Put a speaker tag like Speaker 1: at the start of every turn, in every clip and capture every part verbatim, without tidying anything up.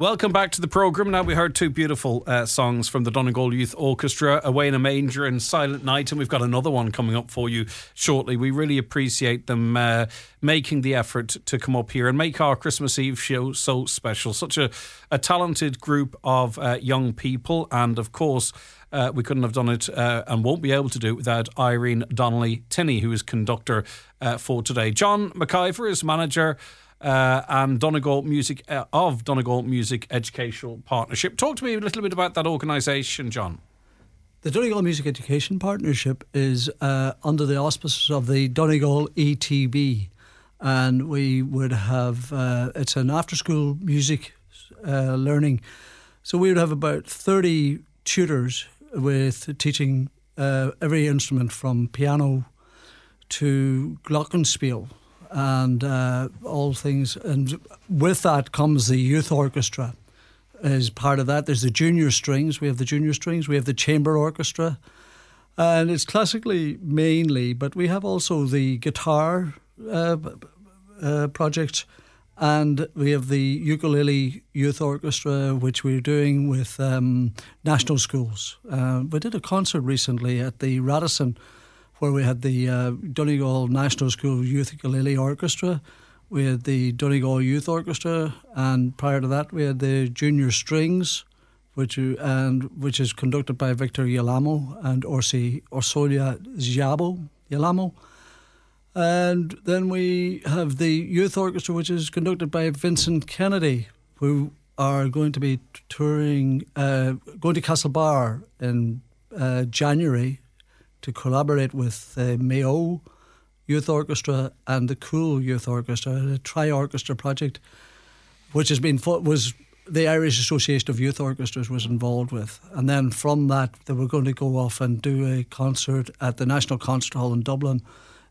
Speaker 1: Welcome back to the programme. Now we heard two beautiful uh, songs from the Donegal Youth Orchestra, Away in a Manger and Silent Night, and we've got another one coming up for you shortly. We really appreciate them uh, making the effort to come up here and make our Christmas Eve show so special. Such a, a talented group of uh, young people, and of course uh, we couldn't have done it uh, and won't be able to do it without Irene Donnelly-Tinney, who is conductor uh, for today. John McIver is manager Uh, and Donegal Music uh, of Donegal Music Educational Partnership. Talk to me a little bit about that organisation, John.
Speaker 2: The Donegal Music Education Partnership is uh, under the auspices of the Donegal E T B, and we would have uh, it's an after-school music uh, learning. So we would have about thirty tutors with teaching uh, every instrument from piano to glockenspiel. And uh, all things, and with that comes the youth orchestra as part of that. There's the junior strings. We have the junior strings. We have the chamber orchestra, and it's classically mainly, but we have also the guitar uh, uh, project, and we have the ukulele youth orchestra, which we're doing with um, national schools. Uh, we did a concert recently at the Radisson, where we had the uh, Donegal National School Youth Ukulele Orchestra, we had the Donegal Youth Orchestra, and prior to that we had the Junior Strings, which and which is conducted by Victor Yalamo and Orsi Orsolia Ziabo Yalamo. And then we have the Youth Orchestra, which is conducted by Vincent Kennedy, who are going to be touring, uh, going to Castlebar in uh, January, to collaborate with the Mayo Youth Orchestra and the Cool Youth Orchestra, a tri-orchestra project, which has been was the Irish Association of Youth Orchestras was involved with. And then from that, they were going to go off and do a concert at the National Concert Hall in Dublin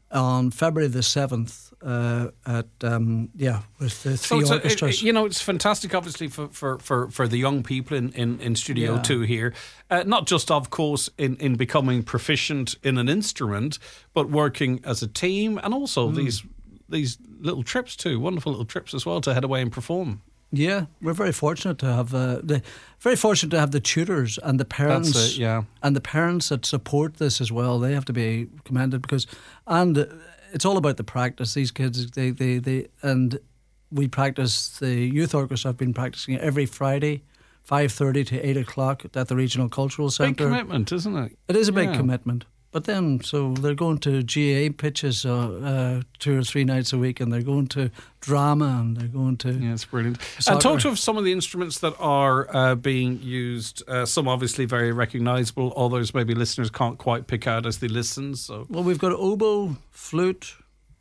Speaker 2: on February the seventh, uh, at um, yeah, with the three
Speaker 1: so
Speaker 2: orchestras.
Speaker 1: A, you know, it's fantastic, obviously, for, for, for, for the young people in, in, in Studio
Speaker 2: yeah.
Speaker 1: Two here. Uh, not just, of course, in, in becoming proficient in an instrument, but working as a team, and also mm. these these little trips too, wonderful little trips as well to head away and perform.
Speaker 2: Yeah, we're very fortunate to have uh, the very fortunate to have the tutors and the parents.
Speaker 1: That's it, yeah.
Speaker 2: And the parents that support this as well. They have to be commended because, and it's all about the practice. These kids, they they they, and we practice. The youth orchestra have been practicing every Friday, five thirty to eight o'clock at the Regional Cultural Centre.
Speaker 1: Big commitment, isn't it?
Speaker 2: It is a big
Speaker 1: yeah. commitment.
Speaker 2: But then, so they're going to G A A pitches uh, uh, two or three nights a week, and they're going to drama, and they're going to
Speaker 1: yeah, it's brilliant.
Speaker 2: soccer.
Speaker 1: And talk to us of some of the instruments that are uh, being used. Uh, some obviously very recognisable. Others maybe listeners can't quite pick out as they listen. So
Speaker 2: well, we've got oboe, flute,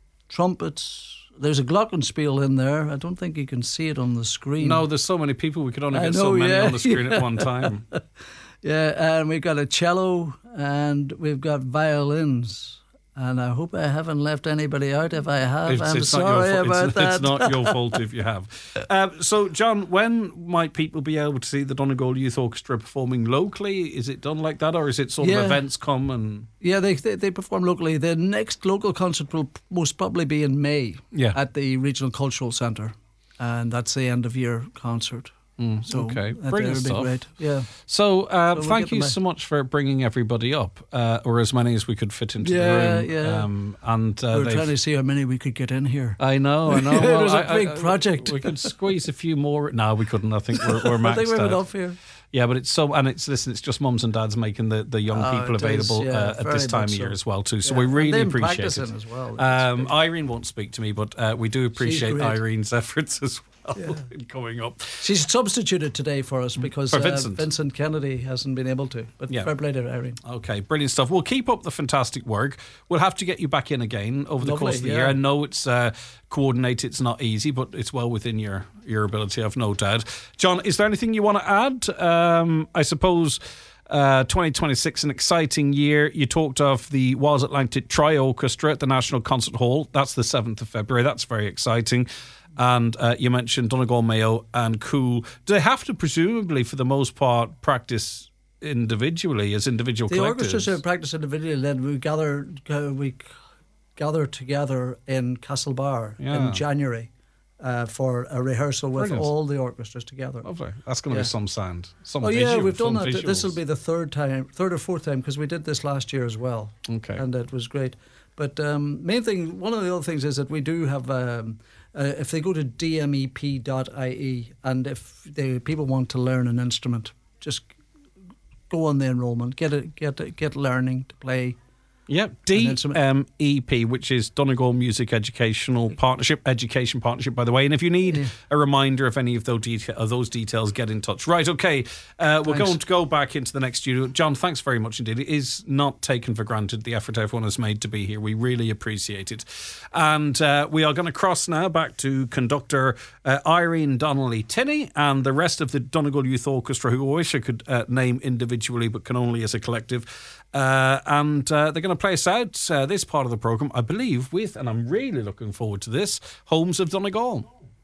Speaker 2: trumpets. There's a glockenspiel in there. I don't think you can see it on the screen.
Speaker 1: No, there's so many people. We could only
Speaker 2: I
Speaker 1: get
Speaker 2: know,
Speaker 1: so many
Speaker 2: yeah,
Speaker 1: on the screen
Speaker 2: yeah.
Speaker 1: at one time.
Speaker 2: Yeah, and we've got a cello, and we've got violins. And I hope I haven't left anybody out. If I have,
Speaker 1: It's,
Speaker 2: I'm
Speaker 1: it's
Speaker 2: sorry
Speaker 1: not your,
Speaker 2: about
Speaker 1: it's,
Speaker 2: that.
Speaker 1: It's not your fault if you have. Um, so, John, when might people be able to see the Donegal Youth Orchestra performing locally? Is it done like that, or is it sort
Speaker 2: Yeah.
Speaker 1: of events come and...
Speaker 2: Yeah, they, they they perform locally. The next local concert will most probably be in May
Speaker 1: Yeah.
Speaker 2: at the Regional Cultural Centre. And that's the end of year concert.
Speaker 1: Mm,
Speaker 2: So
Speaker 1: okay,
Speaker 2: that
Speaker 1: brilliant
Speaker 2: would be
Speaker 1: stuff.
Speaker 2: great. Yeah.
Speaker 1: So, uh,
Speaker 2: So we'll
Speaker 1: thank
Speaker 2: get
Speaker 1: you
Speaker 2: them
Speaker 1: so much for bringing everybody up, uh, or as many as we could fit into
Speaker 2: Yeah,
Speaker 1: the room.
Speaker 2: yeah.
Speaker 1: Um, and uh,
Speaker 2: We were
Speaker 1: they've-
Speaker 2: trying to see how many we could get in here.
Speaker 1: I know, I know.
Speaker 2: It
Speaker 1: Well,
Speaker 2: was a
Speaker 1: I-
Speaker 2: big
Speaker 1: I-
Speaker 2: project.
Speaker 1: We could squeeze a few more. No, we couldn't. I think we're, we're maxed
Speaker 2: I think we have
Speaker 1: out.
Speaker 2: enough here.
Speaker 1: Yeah, but it's so, and it's listen, it's just mums and dads making the, the young
Speaker 2: Oh,
Speaker 1: people
Speaker 2: it is,
Speaker 1: available
Speaker 2: yeah,
Speaker 1: uh, at
Speaker 2: very
Speaker 1: this time of
Speaker 2: much
Speaker 1: year
Speaker 2: so.
Speaker 1: as well too. So
Speaker 2: Yeah,
Speaker 1: we
Speaker 2: and
Speaker 1: really
Speaker 2: them
Speaker 1: appreciate
Speaker 2: practicing
Speaker 1: it.
Speaker 2: as well.
Speaker 1: Um,
Speaker 2: It's
Speaker 1: Irene won't speak to me, but uh, we do appreciate
Speaker 2: great.
Speaker 1: Irene's efforts as well
Speaker 2: Yeah.
Speaker 1: in coming up.
Speaker 2: She's substituted today for us because
Speaker 1: For
Speaker 2: uh,
Speaker 1: Vincent.
Speaker 2: Vincent Kennedy hasn't been able to. But
Speaker 1: Yeah.
Speaker 2: fair play to Irene.
Speaker 1: Okay, brilliant stuff. We'll keep up the fantastic work. We'll have to get you back in again over the
Speaker 2: Lovely,
Speaker 1: course of the
Speaker 2: yeah.
Speaker 1: year. I know it's uh, coordinated, it's not easy, but it's well within your, your ability, I've no doubt. John, is there anything you want to add? Um, I suppose uh, twenty twenty-six, an exciting year. You talked of the Wales Atlantic Tri-Orchestra at the National Concert Hall. That's the seventh of February. That's very exciting. And uh, you mentioned Donegal Mayo and Cool. Do they have to, presumably, for the most part, practice individually as individual
Speaker 2: The
Speaker 1: collectives?
Speaker 2: orchestras are practice individually, then we gather uh, we gather together in Castlebar
Speaker 1: Yeah.
Speaker 2: in January, uh, for a rehearsal with
Speaker 1: Brilliant.
Speaker 2: all the orchestras together.
Speaker 1: Lovely. That's going to
Speaker 2: Yeah.
Speaker 1: be some sound. Some
Speaker 2: Oh
Speaker 1: visual,
Speaker 2: yeah, we've done
Speaker 1: some
Speaker 2: that.
Speaker 1: visuals.
Speaker 2: This will be the third time, third or fourth time, because we did this last year as well.
Speaker 1: Okay.
Speaker 2: And it was great. But um, main thing, one of the other things is that we do have, um, uh, if they go to d m e p dot i e, and if they, people want to learn an instrument, just go on the enrolment, get it, get it, get learning to play.
Speaker 1: Yeah, D M E P, which is Donegal Music Educational Partnership, Education Partnership, by the way. And if you need
Speaker 2: Yeah.
Speaker 1: a reminder of any of those, deta- of those details, get in touch. Right, okay, uh, we're
Speaker 2: Thanks.
Speaker 1: going to go back into the next studio. John, thanks very much indeed. It is not taken for granted, the effort everyone has made to be here. We really appreciate it. And uh, we are going to cross now back to conductor uh, Irene Donnelly-Tinney and the rest of the Donegal Youth Orchestra, who I wish I could uh, name individually, but can only as a collective. Uh, and uh, they're going to play us out uh, this part of the programme, I believe, with, and I'm really looking forward to this, Homes of Donegal.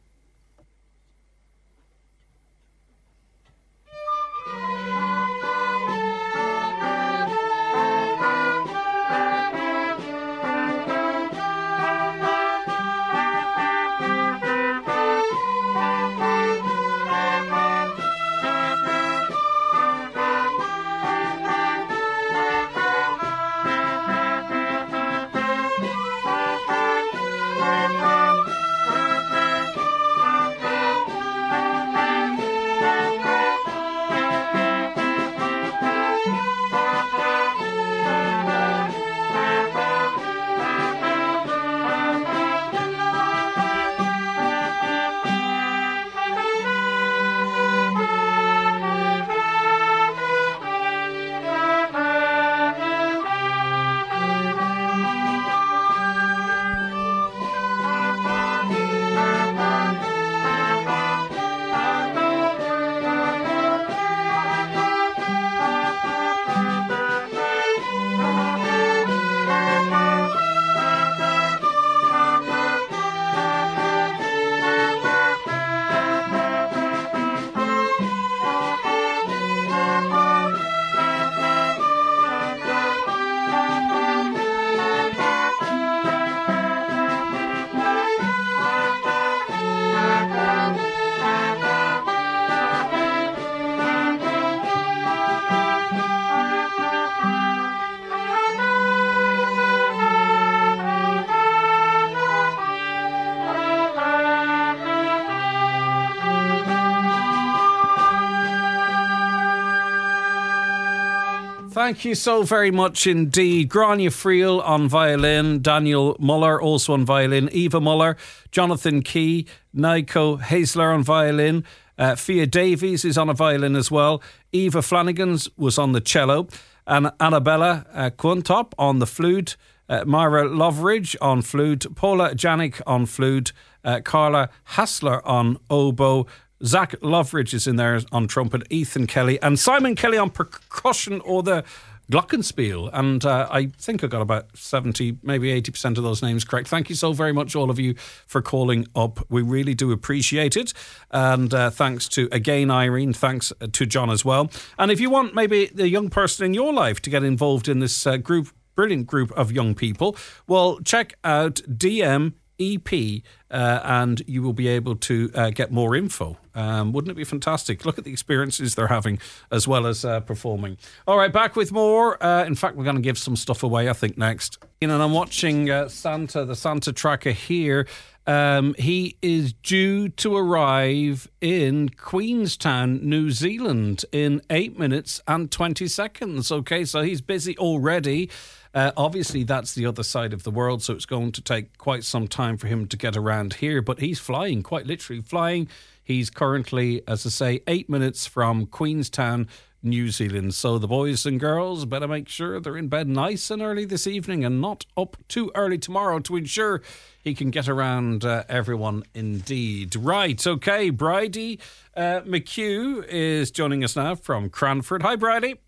Speaker 1: Thank you so very much indeed. Grania Friel on violin, Daniel Muller also on violin, Eva Muller, Jonathan Key, Nico Hazler on violin, uh, Fia Davies is on a violin as well, Eva Flanagan's was on the cello, and Annabella uh, Quintop on the flute, uh, Myra Loveridge on flute, Paula Janik on flute, uh, Carla Hassler on oboe, Zach Loveridge is in there on trumpet, Ethan Kelly, and Simon Kelly on percussion or the glockenspiel. And uh, I think I got about seventy, maybe eighty percent of those names correct. Thank you so very much, all of you, for calling up. We really do appreciate it. And uh, thanks to, again, Irene. Thanks to John as well. And if you want maybe the young person in your life to get involved in this uh, group, brilliant group of young people, well, check out D M E P uh, and you will be able to uh, get more info. Um, wouldn't it be fantastic? Look at the experiences they're having as well as uh, performing. All right, back with more. Uh, in fact, we're going to give some stuff away, I think, next. You know, and I'm watching uh, Santa, the Santa tracker here. Um, he is due to arrive in Queenstown, New Zealand in eight minutes and twenty seconds. Okay, so he's busy already. Uh, obviously, that's the other side of the world, so it's going to take quite some time for him to get around here. But he's flying, quite literally flying. He's currently, as I say, eight minutes from Queenstown, New Zealand. So the boys and girls better make sure they're in bed nice and early this evening and not up too early tomorrow to ensure he can get around uh, everyone indeed. Right, okay, Bridie uh, McHugh is joining us now from Cranford. Hi, Bridie.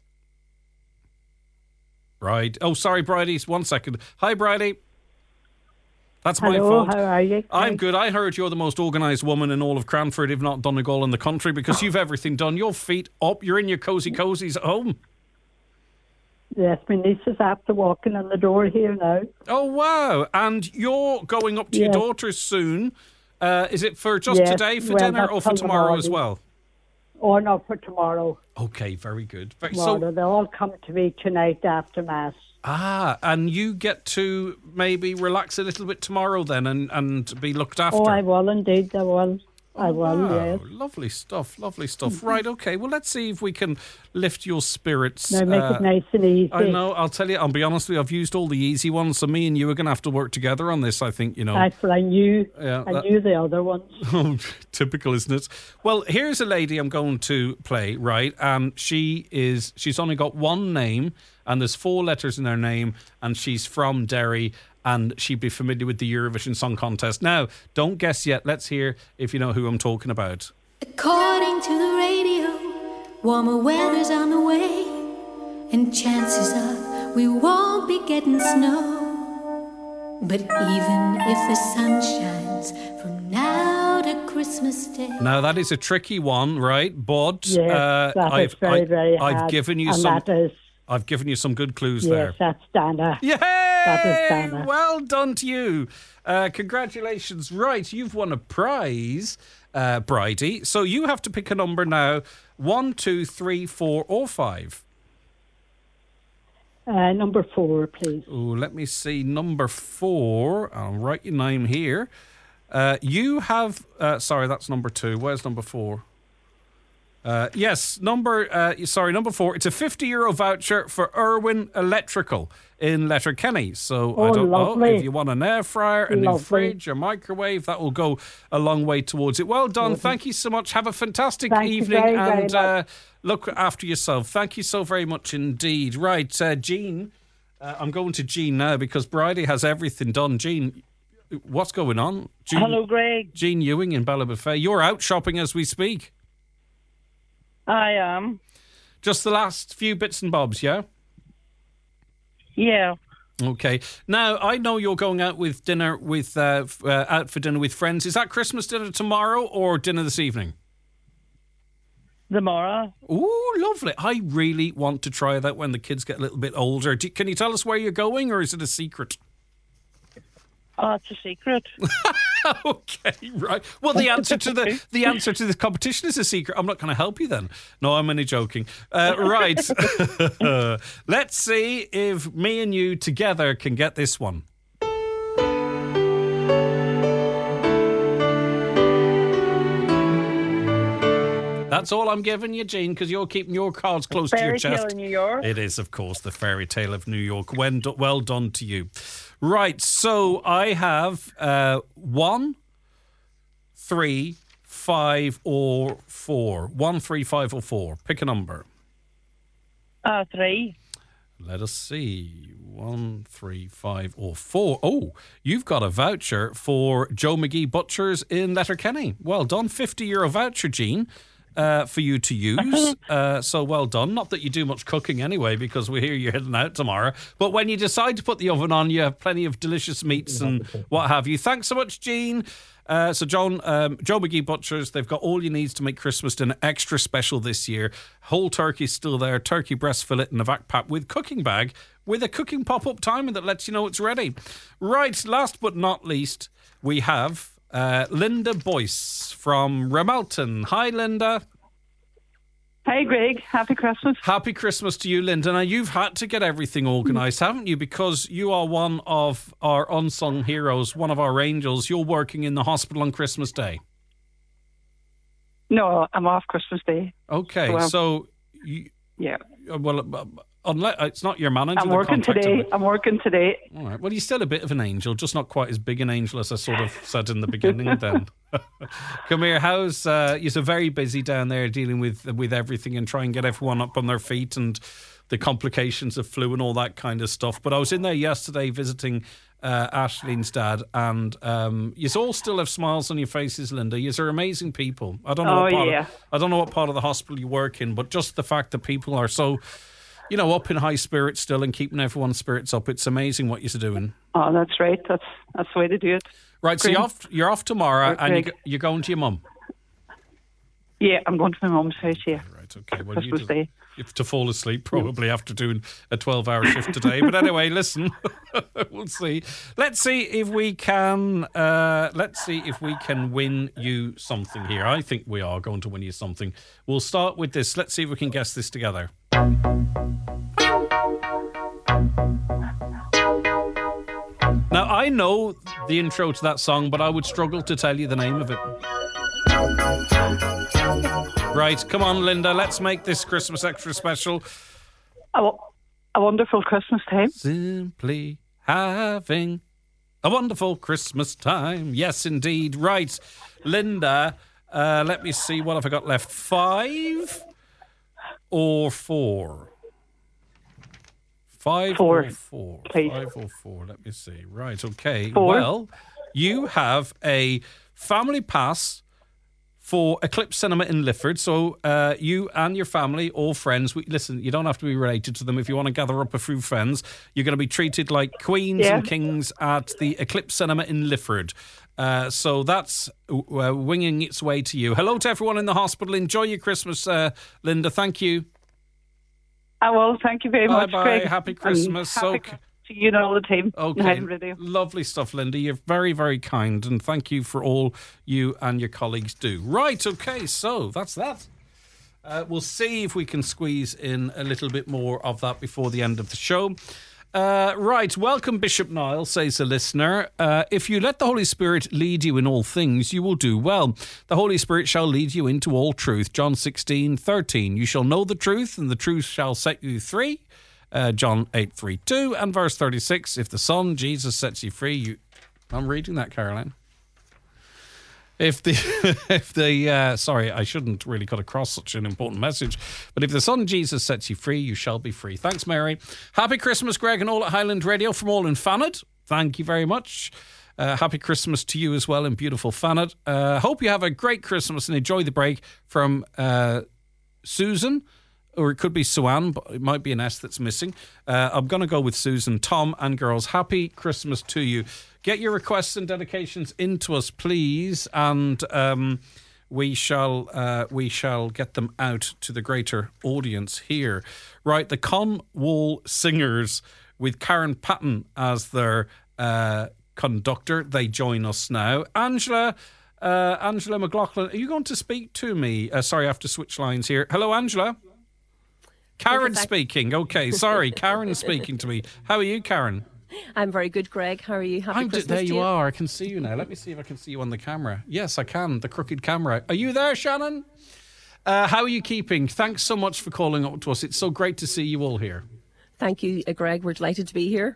Speaker 1: Right. Oh, sorry, Bridie. One second. Hi, Bridie. That's
Speaker 3: Hello,
Speaker 1: my fault.
Speaker 3: How are you?
Speaker 1: I'm good. I heard you're the most organised woman in all of Cranford, if not Donegal in the country, because you've everything done. Your feet up. You're in your cosy cozies at home.
Speaker 3: Yes, my niece is after walking in the door here now.
Speaker 1: Oh, wow. And you're going up to
Speaker 3: Yes.
Speaker 1: your daughter's soon Uh, is it for just
Speaker 3: Yes,
Speaker 1: today for
Speaker 3: well,
Speaker 1: dinner
Speaker 3: that's
Speaker 1: or for
Speaker 3: till
Speaker 1: tomorrow as
Speaker 3: tomorrow.
Speaker 1: well?
Speaker 3: Or no, for tomorrow.
Speaker 1: Okay, very good. Very,
Speaker 3: Tomorrow.
Speaker 1: so,
Speaker 3: They'll all come to me tonight after Mass.
Speaker 1: ah, and you get to maybe relax a little bit tomorrow then and, and be looked after.
Speaker 3: Oh, I will indeed, I will. I
Speaker 1: Oh,
Speaker 3: will,
Speaker 1: wow.
Speaker 3: yes.
Speaker 1: Lovely stuff, lovely stuff. Right, okay, well, let's see if we can lift your spirits.
Speaker 3: Now make
Speaker 1: uh,
Speaker 3: it nice and easy.
Speaker 1: I know, I'll tell you, I'll be honest with you, I've used all the easy ones, so me and you are going to have to work together on this, I think, you know.
Speaker 3: That's what I knew.
Speaker 1: Yeah,
Speaker 3: I
Speaker 1: that-
Speaker 3: knew the other ones.
Speaker 1: Oh, typical, isn't it? Well, here's a lady I'm going to play, right? And she is, she's only got one name, and there's four letters in her name, and she's from Derry, and she'd be familiar with the Eurovision Song Contest. Now, don't guess yet. Let's hear if you know who I'm talking about.
Speaker 4: According to the radio, warmer weather's on the way, and chances are we won't be getting snow. But even if the sun shines from now to Christmas Day.
Speaker 1: Now, that is a tricky one, right? But
Speaker 3: Yes,
Speaker 1: uh,
Speaker 3: that
Speaker 1: I've,
Speaker 3: is very,
Speaker 1: I,
Speaker 3: very
Speaker 1: I've
Speaker 3: hard.
Speaker 1: given you
Speaker 3: and
Speaker 1: some.
Speaker 3: that is,
Speaker 1: I've given you some good clues
Speaker 3: yes,
Speaker 1: there.
Speaker 3: that's Dana.
Speaker 1: Yay!
Speaker 3: That is Dana.
Speaker 1: Well done to you. Uh, congratulations. Right, you've won a prize, uh, Bridie. So you have to pick a number now. One, two, three, four, or five.
Speaker 3: Uh, number four, please.
Speaker 1: Oh, let me see. Number four. I'll write your name here. Uh, you have... Uh, sorry, that's number two. Where's number four? Uh, yes, number, uh, sorry, number four. It's a fifty euro voucher for Irwin Electrical in Letterkenny. So I
Speaker 3: Oh,
Speaker 1: don't know
Speaker 3: lovely.
Speaker 1: if you want an air fryer, a new
Speaker 3: Lovely.
Speaker 1: fridge, a microwave, that will go a long way towards it. Well done. Thank you so much. Have a fantastic
Speaker 3: Thank you
Speaker 1: evening
Speaker 3: very, very
Speaker 1: and uh, look after yourself. Thank you so very much indeed. Right, uh, Jean, uh, I'm going to Jean now because Bridie has everything done. Jean, what's going on? Jean,
Speaker 5: Hello, Greg.
Speaker 1: Jean Ewing in Ballabafay. You're out shopping as we speak.
Speaker 5: I am.
Speaker 1: Just the last few bits and bobs, yeah?
Speaker 5: Yeah.
Speaker 1: Okay. Now, I know you're going out with dinner with uh, f- uh, out for dinner with friends. Is that Christmas dinner tomorrow or dinner this evening?
Speaker 5: Tomorrow.
Speaker 1: Ooh, lovely. I really want to try that when the kids get a little bit older. Do, can you tell us where you're going or is it a secret?
Speaker 5: Oh, it's a secret.
Speaker 1: Okay, right. Well, the answer to the the answer to this competition is a secret. I'm not going to help you then. No, I'm only joking. Uh, right. Let's see if me and you together can get this one. That's all I'm giving you, Jean, because you're keeping your cards close to your
Speaker 5: Fairy Tale
Speaker 1: chest.
Speaker 5: in New York.
Speaker 1: It is, of course, the Fairy Tale of New York. When do- well done to you. Right, so I have uh, one, three, five, or four. One, three, five, or four. Pick a number.
Speaker 5: Uh, three.
Speaker 1: Let us see. One, three, five, or four. Oh, you've got a voucher for Joe McGee Butchers in Letterkenny. Well done. fifty euro voucher, Jean. Uh, for you to use. Uh, so well done. Not that you do much cooking anyway, because we hear you're heading out tomorrow. But when you decide to put the oven on, you have plenty of delicious meats and what have you. Thanks so much, Jean. Uh, so, John, um, Joe McGee Butchers, they've got all you need to make Christmas dinner extra special this year. Whole turkey's still there, turkey breast fillet in a vac pack with cooking bag with a cooking pop-up timer that lets you know it's ready. Right, last but not least, we have uh, Linda Boyce from Ramelton. Hi, Linda.
Speaker 5: Hey, Greg. Happy Christmas.
Speaker 1: Happy Christmas to you, Linda. Now, you've had to get everything organised, haven't you? Because you are one of our unsung heroes, one of our angels. You're working in the hospital on Christmas Day.
Speaker 5: No, I'm off Christmas Day.
Speaker 1: Okay,
Speaker 5: Well,
Speaker 1: so... You,
Speaker 5: Yeah.
Speaker 1: well, uh, unless it's not your manager.
Speaker 5: I'm
Speaker 1: that
Speaker 5: working
Speaker 1: contacted
Speaker 5: today.
Speaker 1: me.
Speaker 5: I'm working today.
Speaker 1: All right. Well, you're still a bit of an angel, just not quite as big an angel as I sort of said in the beginning. Then, come here. How's uh, you're very busy down there dealing with with everything and trying to get everyone up on their feet and the complications of flu and all that kind of stuff. But I was in there yesterday visiting uh, Ashleen's dad, and um, you all still have smiles on your faces, Linda. You are amazing people. I don't know.
Speaker 5: Oh,
Speaker 1: what part
Speaker 5: yeah.
Speaker 1: Of, I don't know what part of the hospital you work in, but just the fact that people are so, you know, up in high spirits still and keeping everyone's spirits up. It's amazing what you're doing.
Speaker 5: Oh, that's right. That's that's the way to do it.
Speaker 1: Right, so
Speaker 5: Great.
Speaker 1: you're off, you're off tomorrow
Speaker 5: Right,
Speaker 1: and you,
Speaker 5: Greg.
Speaker 1: you're going to your mum.
Speaker 5: Yeah, I'm going to my mum's house, yeah.
Speaker 1: Right, okay. Well, you
Speaker 5: Christmas
Speaker 1: just,
Speaker 5: Day.
Speaker 1: you have to fall asleep probably after doing a twelve-hour shift today. But anyway, listen, we'll see. Let's see if we can. Uh, let's see if we can win you something here. I think we are going to win you something. We'll start with this. Let's see if we can guess this together. Now, I know the intro to that song, but I would struggle to tell you the name of it. Right, come on, Linda, let's make this Christmas extra special.
Speaker 5: A, a wonderful Christmas time.
Speaker 1: Simply having a wonderful Christmas time. Yes, indeed. Right, Linda, uh, let me see, what have I got left? Five or four? Five
Speaker 5: Four,
Speaker 1: or four?
Speaker 5: please.
Speaker 1: Five or four, let me see. Right, okay.
Speaker 5: Four.
Speaker 1: Well, you have a family pass for Eclipse Cinema in Lifford. So uh, you and your family, all friends, we, listen, you don't have to be related to them. If you want to gather up a few friends, you're going to be treated like queens
Speaker 5: Yeah.
Speaker 1: and kings at the Eclipse Cinema in Lifford. Uh, so that's uh, winging its way to you. Hello to everyone in the hospital. Enjoy your Christmas, uh, Linda. Thank you.
Speaker 5: I will. Thank you very
Speaker 1: Bye
Speaker 5: much,
Speaker 1: bye.
Speaker 5: Greg.
Speaker 1: Happy
Speaker 5: And
Speaker 1: Christmas.
Speaker 5: happy
Speaker 1: Okay.
Speaker 5: Christmas to you and all the team.
Speaker 1: Okay,
Speaker 5: Behind Radio.
Speaker 1: lovely stuff, Linda. You're very, very kind, and thank you for all you and your colleagues do. Right, okay, so that's that. Uh, we'll see if we can squeeze in a little bit more of that before the end of the show. Uh, right, welcome Bishop Niall, says a listener. Uh, if you let the Holy Spirit lead you in all things, you will do well. The Holy Spirit shall lead you into all truth. John sixteen thirteen. You shall know the truth, and the truth shall set you free. Uh, John eight thirty-two and verse thirty-six. If the Son, Jesus, sets you free, you... I'm reading that, Caroline. If the, if the, uh, sorry, I shouldn't really cut across such an important message, but if the Son Jesus sets you free, you shall be free. Thanks, Mary. Happy Christmas, Greg, and all at Highland Radio from all in Fanet. Thank you very much. Uh, happy Christmas to you as well in beautiful Fanet. Uh, hope you have a great Christmas and enjoy the break from uh, Susan, or it could be Suan, but it might be an S that's missing. Uh, I'm going to go with Susan. Tom and girls, happy Christmas to you. Get your requests and dedications into us, please, and um, we shall uh, we shall get them out to the greater audience here. Right, the Conwall Singers with Karen Patton as their uh, conductor. They join us now. Angela, uh, Angela McLaughlin, are you going to speak to me? Uh, sorry, I have to switch lines here. Hello, Angela. Karen speaking. Okay, sorry, Karen speaking to me. How are you, Karen?
Speaker 6: I'm very good, Greg. How are you? Happy
Speaker 1: I'm
Speaker 6: Christmas
Speaker 1: d- there
Speaker 6: to
Speaker 1: you
Speaker 6: you.
Speaker 1: are. I can see you now. Let me see if I can see you on the camera. Yes, I can. The crooked camera. Are you there, Shannon? Uh, how are you keeping? Thanks so much for calling up to us. It's so great to see you all here.
Speaker 6: Thank you, uh, Greg. We're delighted to be here.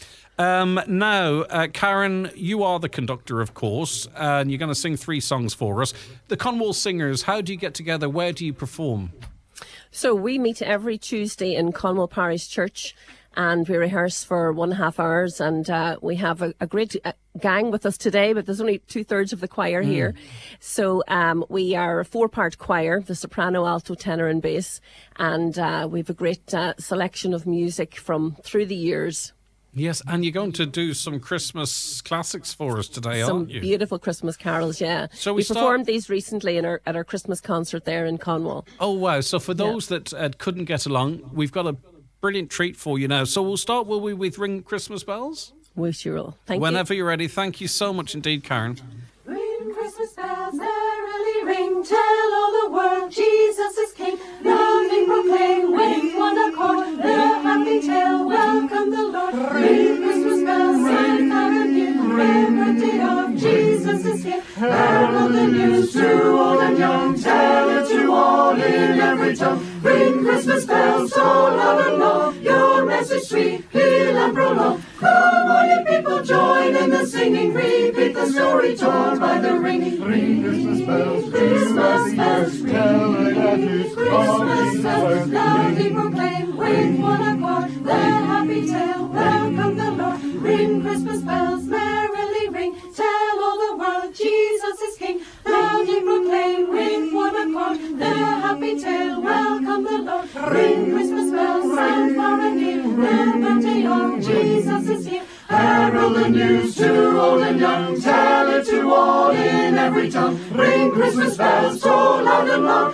Speaker 1: Um, now, uh, Karen, you are the conductor, of course, and you're going to sing three songs for us. The Conwall Singers, how do you get together? Where do you perform?
Speaker 6: So we meet every Tuesday in Conwall Parish Church, and we rehearse for one and a half hours, and uh, we have a, a great uh, gang with us today, but there's only two-thirds of the choir mm. here. So um, we are a four-part choir, the soprano, alto, tenor and bass, and uh, we have a great uh, selection of music from through the years.
Speaker 1: Yes, and you're going to do some Christmas classics for us today,
Speaker 6: some
Speaker 1: aren't you?
Speaker 6: Some beautiful Christmas carols, yeah.
Speaker 1: So we,
Speaker 6: we
Speaker 1: start...
Speaker 6: performed these recently in our, at our Christmas concert there in Conwall.
Speaker 1: Oh, wow. So for those yeah. that uh, couldn't get along, we've got a brilliant treat for you now. So we'll start, will we, with Ring Christmas Bells?
Speaker 6: We sure will. Thank
Speaker 1: Whenever
Speaker 6: you.
Speaker 1: Whenever you're ready. Thank you so much indeed, Karen.
Speaker 7: Ring Christmas bells, merrily ring, tell all the world Jesus is King. Loudly proclaim with one accord the happy tale, welcome the Lord. Ring Christmas bells, and carol new, birthday of Jesus is here. Herald the news to old and young, tell it to all in every tongue. Ring Christmas bells, so loud and long, your message sweet, peal and prolong. Come on, you people, join in the singing, repeat the story told by the ringing. Ring Christmas bells, Christmas bells, ring Christmas bells, loudly proclaim with one accord the happy tale, welcome the Lord. Ring Christmas bells, merrily ring, tell all the world Jesus is King. Loudly proclaim with one accord the happy tale, welcome the Lord. Ring Christmas bells, sound far and near, the birthday of Jesus is here. Herald the news to old and young, tell it to all in every tongue. Ring Christmas bells, so loud and long, your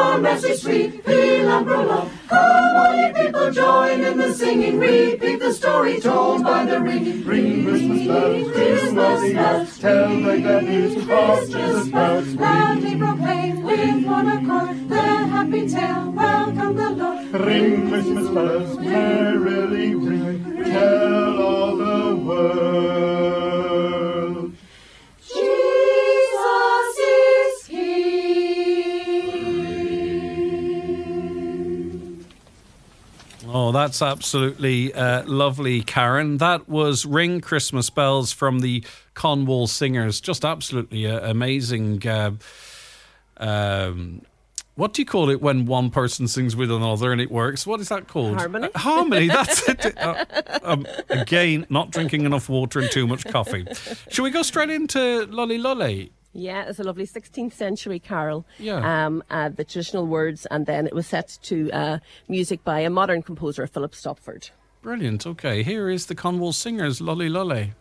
Speaker 7: our message sweet, feel umbrella. Come all ye people, join in the singing, repeat the story told by the ringing.
Speaker 8: Ring Christmas bells, Christmas bells, tell the glad news of Jesus bells.
Speaker 7: Loudly proclaim with one accord the happy tale, welcome the Lord.
Speaker 8: Ring Christmas bells, merrily ring, tell all the world.
Speaker 7: Jesus is King.
Speaker 1: Oh, that's absolutely uh, lovely, Karen. That was Ring Christmas Bells from the Cornwall Singers. Just absolutely uh, amazing. Uh, um, what do you call it when one person sings with another and it works? What is that called?
Speaker 6: Harmony.
Speaker 1: Uh, harmony, that's it. Uh, um, again, not drinking enough water and too much coffee. Shall we go straight into Lolly Lolly?
Speaker 6: Yeah, it's a lovely sixteenth century carol.
Speaker 1: Yeah.
Speaker 6: Um, uh, the traditional words, and then it was set to uh, music by a modern composer, Philip Stopford.
Speaker 1: Brilliant. Okay, here is the Cornwall Singers, Lolly Lolly.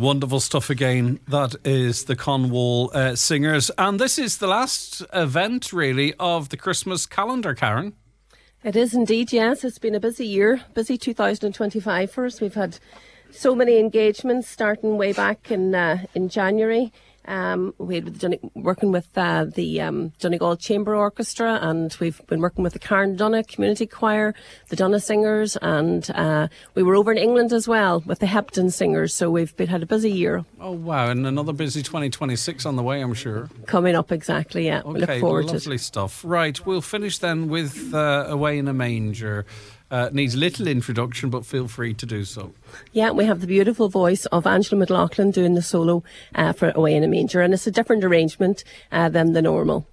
Speaker 1: Wonderful stuff again. That is the Conwall uh, Singers. And this is the last event, really, of the Christmas calendar, Karen.
Speaker 6: It is indeed, yes. It's been a busy year, busy two thousand twenty-five for us. We've had so many engagements starting way back in uh, in January. Um, we've been working with uh, the um, Donegal Chamber Orchestra, and we've been working with the Carndonagh Community Choir, the Donna Singers, and uh, we were over in England as well with the Hepton Singers. So we've been, had a busy year.
Speaker 1: Oh wow! And another busy twenty twenty-six on the way, I'm sure.
Speaker 6: Coming up, exactly. Yeah,
Speaker 1: okay,
Speaker 6: we look forward to it.
Speaker 1: Lovely stuff. Right, we'll finish then with uh, Away in a Manger. Uh, needs little introduction, but feel free to do so.
Speaker 6: Yeah, we have the beautiful voice of Angela McLaughlin doing the solo uh, for Away in a Manger, and it's a different arrangement uh, than the normal.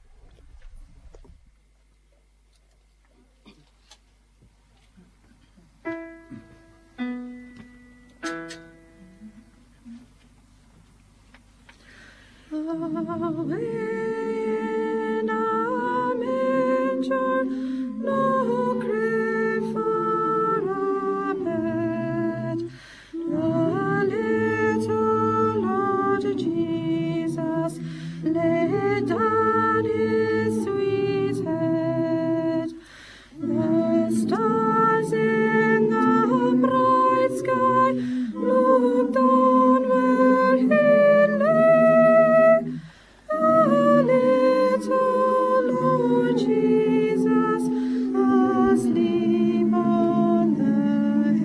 Speaker 7: Away in a manger, no grave for a bed, the little Lord Jesus laid down his sweet head. The stars in the bright sky looked on where he lay. The little Lord Jesus asleep on the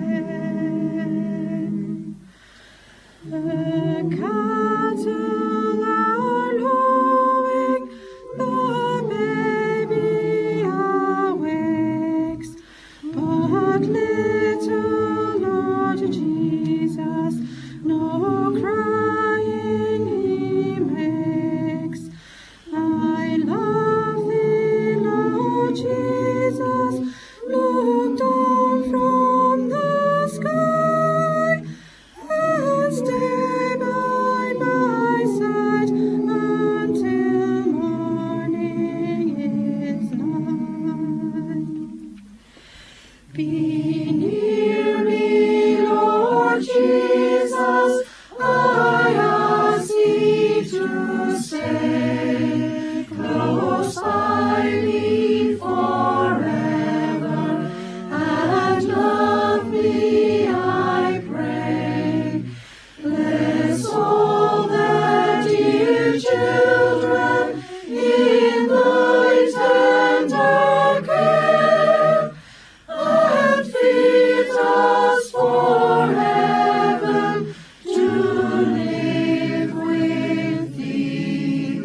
Speaker 7: hay. The cattle are lowing, the baby awakes, but little Lord Jesus no crying he makes. I love thee, Lord Jesus, look down from the sky, and stay by my side until morning is nigh. Be near me, Lord Jesus, I ask thee to stay close by me forever, and love me, I pray. Bless all the dear children in thy tender care, and fit us for heaven to live with thee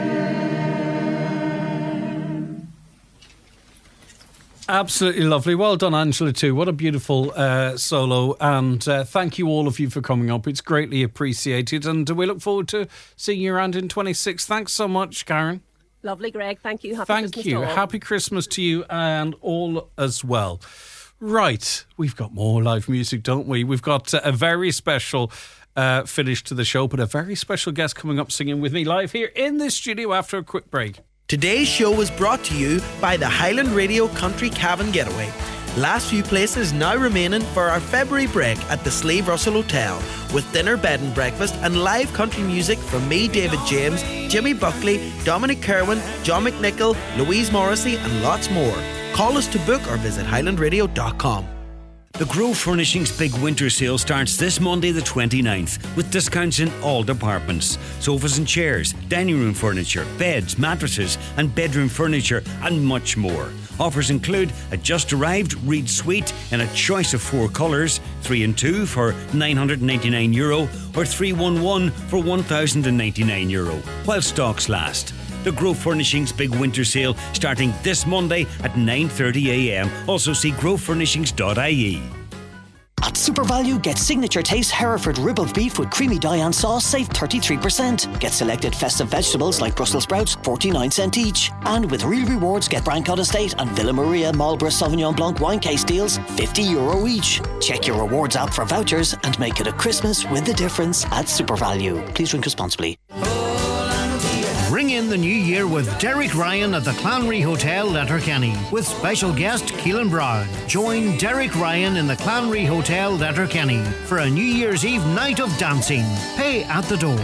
Speaker 7: there.
Speaker 1: Absolutely lovely. Well done, Angela, too. What a beautiful uh, solo. And uh, thank you, all of you, for coming up. It's greatly appreciated. And we look forward to seeing you around in twenty-six. Thanks so much, Karen.
Speaker 6: Lovely, Greg. Thank you. Happy
Speaker 1: Thank
Speaker 6: Christmas
Speaker 1: you.
Speaker 6: to all.
Speaker 1: Happy Christmas to you and all as well. Right. We've got more live music, don't we? We've got uh, a very special uh, finish to the show, but a very special guest coming up singing with me live here in the studio after a quick break.
Speaker 9: Today's show was brought to you by the Highland Radio Country Cabin Getaway. Last few places now remaining for our February break at the Slave Russell Hotel, with dinner, bed and breakfast and live country music from me, David James, Jimmy Buckley, Dominic Kerwin, John McNichol, Louise Morrissey and lots more. Call us to book or visit highland radio dot com.
Speaker 10: The Grove Furnishings Big Winter Sale starts this Monday the twenty-ninth with discounts in all departments. Sofas and chairs, dining room furniture, beds, mattresses and bedroom furniture and much more. Offers include a just arrived Reed Suite in a choice of four colours, three and two for nine hundred ninety-nine euro or three one one for one thousand ninety-nine euro, while stocks last. The Grove Furnishings Big Winter Sale starting this Monday at nine thirty a m. Also see grove furnishings dot I E.
Speaker 11: At SuperValue, get signature taste Hereford rib of beef with creamy Diane sauce, save thirty-three percent. Get selected festive vegetables like Brussels sprouts, forty-nine cent each. And with real rewards, get Brancott Estate and Villa Maria Marlborough Sauvignon Blanc wine case deals, fifty euro each. Check your rewards app for vouchers and make it a Christmas with a difference at SuperValue. Please drink responsibly.
Speaker 10: Ring
Speaker 12: in the new year with Derek Ryan at the Clanry Hotel, Letterkenny, with special guest Keelan Brown. Join Derek Ryan in the Clanry Hotel, Letterkenny for a New Year's Eve night of dancing. Pay at the door.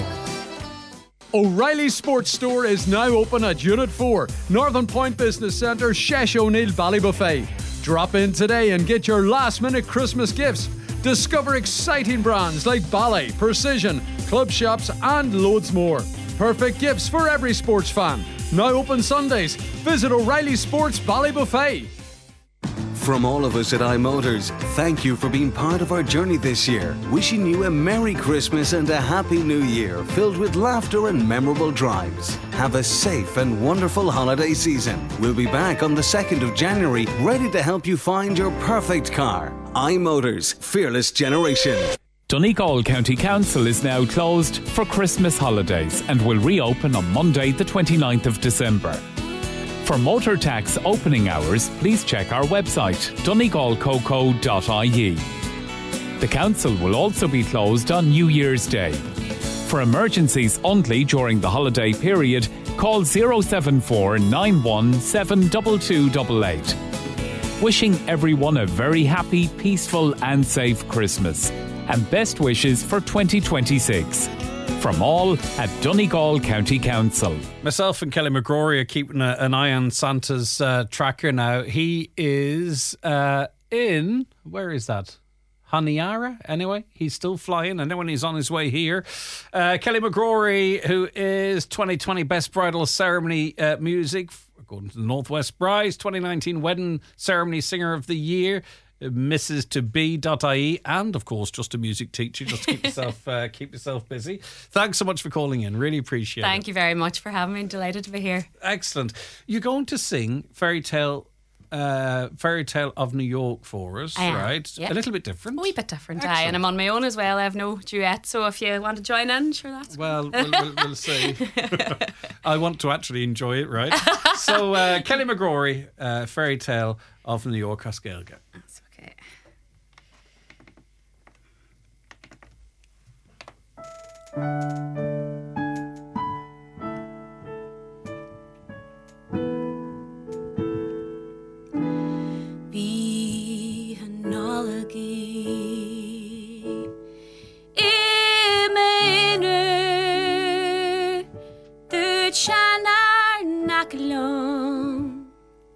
Speaker 13: O'Reilly's Sports Store is now open at Unit four, Northern Point Business Centre, Shesh O'Neill Ballybuffet. Drop in today and get your last minute Christmas gifts. Discover exciting brands like Ballet, Precision, Club Shops and loads more. Perfect gifts for every sports fan. Now open Sundays. Visit O'Reilly Sports Ballybuffet.
Speaker 14: From all of us at iMotors, thank you for being part of our journey this year. Wishing you a Merry Christmas and a Happy New Year filled with laughter and memorable drives. Have a safe and wonderful holiday season. We'll be back on the second of January, ready to help you find your perfect car. iMotors, fearless generation.
Speaker 15: Donegal County Council is now closed for Christmas holidays and will reopen on Monday the twenty-ninth of December. For motor tax opening hours, please check our website, donegal coco dot I E. The council will also be closed on New Year's Day. For emergencies only during the holiday period, call zero seven four nine one seven two two eight eight. Wishing everyone a very happy, peaceful and safe Christmas. And best wishes for twenty twenty-six. From all at Donegal County Council.
Speaker 1: Myself and Kelly McGrory are keeping a, an eye on Santa's uh, tracker now. He is uh, in, where is that? Honiara, anyway. He's still flying. I know when he's on his way here. Uh, Kelly McGrory, who is twenty twenty Best Bridal Ceremony uh, Music, according to the Northwest Brides, twenty nineteen Wedding Ceremony Singer of the Year, Missus to be dot I E, and of course just a music teacher. Just keep yourself uh, keep yourself busy. Thanks so much for calling in, really appreciate
Speaker 16: Thank
Speaker 1: it.
Speaker 16: Thank you very much for having me. Delighted to be here.
Speaker 1: Excellent. You're going to sing Fairy Tale uh, Fairy Tale of New York for us,
Speaker 16: I am,
Speaker 1: right?
Speaker 16: yep.
Speaker 1: A little bit different.
Speaker 16: A wee bit different,
Speaker 1: Excellent.
Speaker 16: aye. And I'm on my own as well. I have no duet, so if you want to join in, sure, that's
Speaker 1: well we'll, we'll, we'll see. I want to actually enjoy it, right? So uh, Kelly McGrory, uh, Fairy Tale of New York, Oscailga.
Speaker 16: That's okay.
Speaker 4: Be analogy Imenu Du chanar nakalom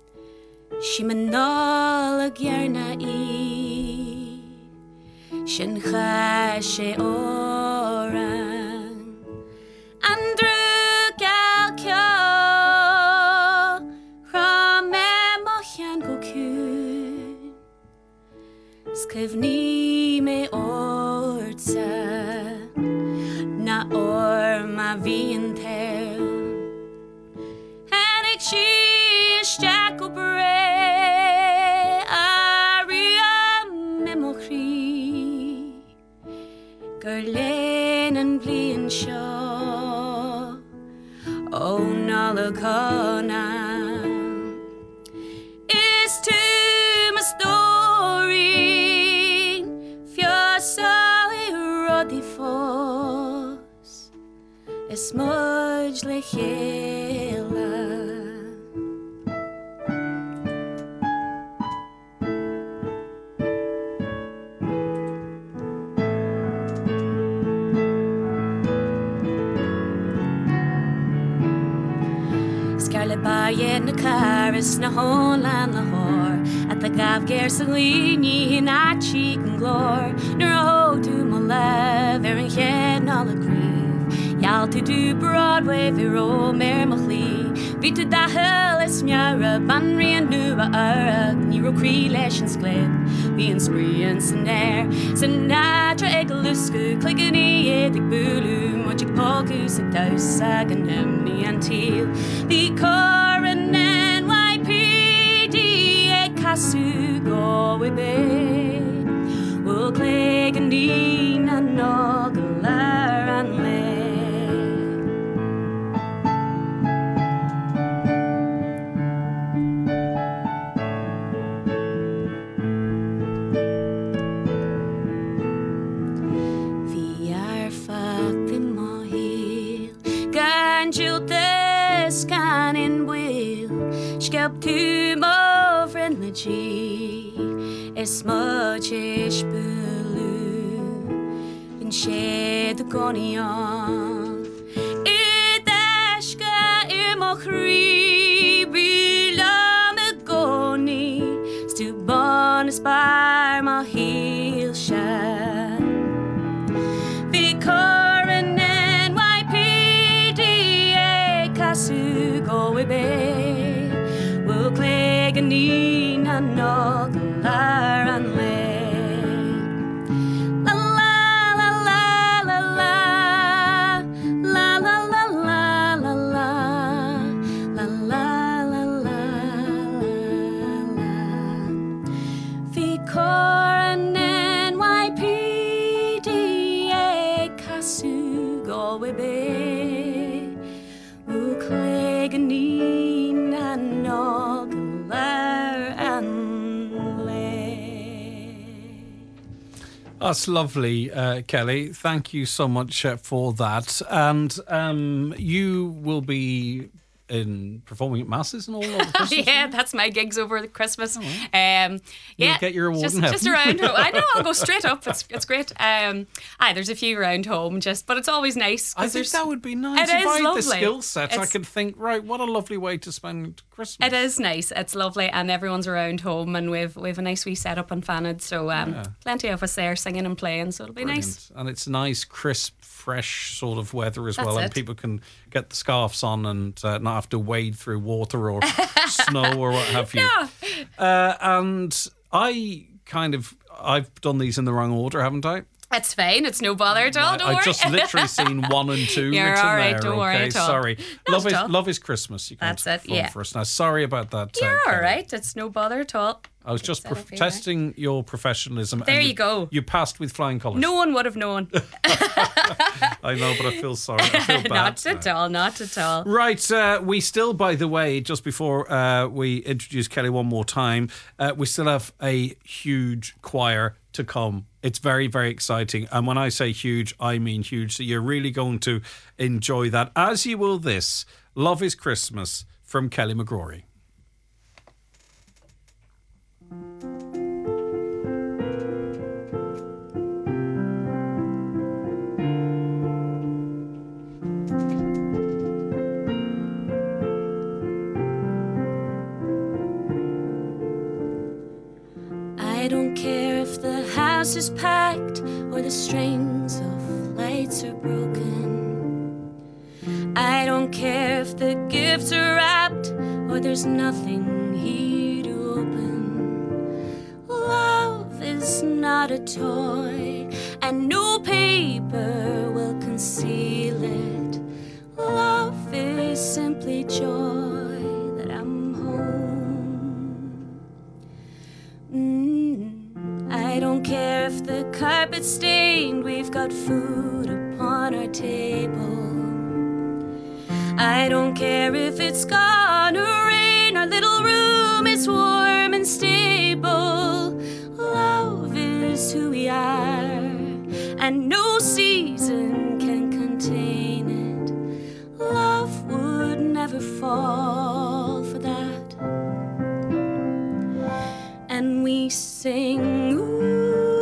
Speaker 4: Shimanala gyarna I Shin khashe orang Andrew Galkyo Rame Mohan Gokun Skivni me ortsa Na or ma vientel Hanik she Jacobre Aria Memory Gerlen and Blian Shaw Oh Nalakona Is to my story Fiosa Rodifos Es much lehela Scarlet Bayen na Caris na Holland Lahore At the Gav Gersalini in a cheek and glore Nor a ho to my love Erin Chen all a grieve Yal to do Broadway Vero Mer Machli Vita da Hell is Nyara Banri and Nuba Ara Nero Creelesh and Sklip Being spree and Sanair Sinatra Egalusku Clickany Edik Bulu Mojik Poku Sitaus Sagan Emni and Teal The Corin N Y P D Kasu go with it Will Clegg and Dina Nogalar and Lay Jill
Speaker 17: skap tu må friendly is much is belu in shed the gonion it ashka imochri bila me goni stu bon spar ma heel shan vi corin N Y P D a kasu go be will clegg and need a knock and lay la la la la la la la la la la la la la la la la vi corin N Y P D a kasu go be will clegg and need a knock and
Speaker 1: That's lovely, uh, Kelly. Thank you so much uh, for that. And um, you will be in performing at masses and all over Christmas.
Speaker 16: Yeah, that's my gigs over the Christmas. Oh, wow. Um, yeah,
Speaker 1: You'll get your award
Speaker 16: just,
Speaker 1: in heaven.
Speaker 16: just around home. I know, I'll go straight up. It's it's great. Um, aye, there's a few around home, just but it's always nice.
Speaker 1: I think that would be nice.
Speaker 16: It
Speaker 1: if
Speaker 16: is
Speaker 1: I had
Speaker 16: lovely.
Speaker 1: the skill set, I
Speaker 16: It's-
Speaker 1: could think, right, what a lovely way to spend Christmas.
Speaker 16: It is nice. It's lovely, and everyone's around home, and we've we've a nice wee setup on Fanad, so um,
Speaker 1: Yeah.
Speaker 16: plenty of us there singing and playing, so it'll be
Speaker 1: Brilliant.
Speaker 16: nice.
Speaker 1: And it's nice, crisp, fresh sort of weather as
Speaker 16: That's
Speaker 1: well. And
Speaker 16: it.
Speaker 1: people can get the scarves on and uh, not have to wade through water or snow or what have you.
Speaker 16: No.
Speaker 1: Uh, and I kind of, I've done these in the wrong order, haven't I?
Speaker 16: It's fine. It's no bother at all. Don't
Speaker 1: I've
Speaker 16: worry.
Speaker 1: just literally seen one and two
Speaker 16: You're
Speaker 1: written
Speaker 16: all right,
Speaker 1: there.
Speaker 16: don't
Speaker 1: okay,
Speaker 16: worry at all.
Speaker 1: sorry.
Speaker 16: Not
Speaker 1: Love
Speaker 16: at
Speaker 1: is
Speaker 16: all.
Speaker 1: love is Christmas. You can't
Speaker 16: That's it,
Speaker 1: phone
Speaker 16: yeah.
Speaker 1: for us now. Sorry about that. uh,
Speaker 16: You're all
Speaker 1: Kelly.
Speaker 16: right. It's no bother at all.
Speaker 1: I was just
Speaker 16: Set
Speaker 1: prof-
Speaker 16: up here.
Speaker 1: testing your professionalism.
Speaker 16: There
Speaker 1: and
Speaker 16: you go.
Speaker 1: You passed with flying colours.
Speaker 16: No one would have known.
Speaker 1: I know, but I feel sorry. I feel bad.
Speaker 16: Not
Speaker 1: now.
Speaker 16: at all. Not at all.
Speaker 1: Right, uh, we still, by the way, just before uh, we introduce Kelly one more time, uh, we still have a huge choir to come. It's very, very exciting. And when I say huge, I mean huge. So you're really going to enjoy that, as you will this. Love is Christmas from Kelly McGrory.
Speaker 17: I don't care if the house is packed or the strings of lights are broken. I don't care if the gifts are wrapped or there's nothing here to open. Love is not a toy, and no paper will conceal it. Love is simply joy that I'm home. Mm, I don't care if the carpet's stained, we've got food upon our table. I don't care if it's gonna rain, our little room is warm and stable. Love is who we are, and no season can contain it. Love would never fall for that. And we sing, ooh.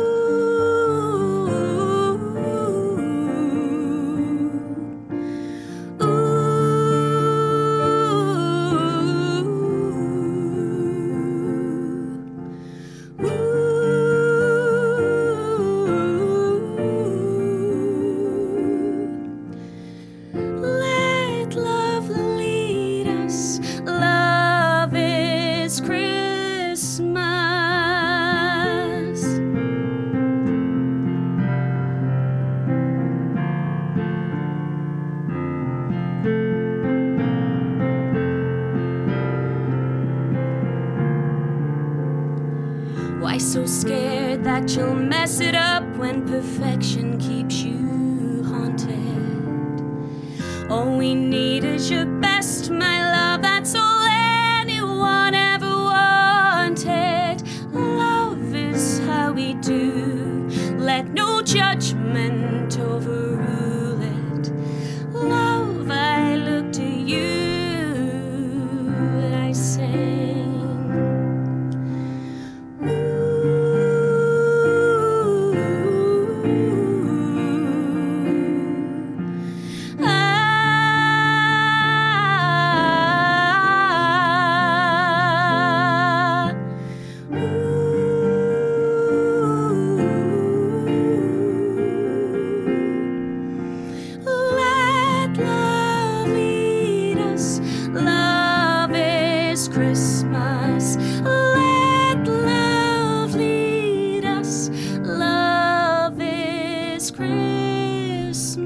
Speaker 17: Let love lead us. Love is Christmas. Why so scared that you'll mess it up when perfection keeps you haunted? All we need is your best, my love. That's all anyone ever wanted. Love is how we do. Let no judgment overrule it. Love, I look to you and I say, Christmas. Let love lead us. Love is Christmas.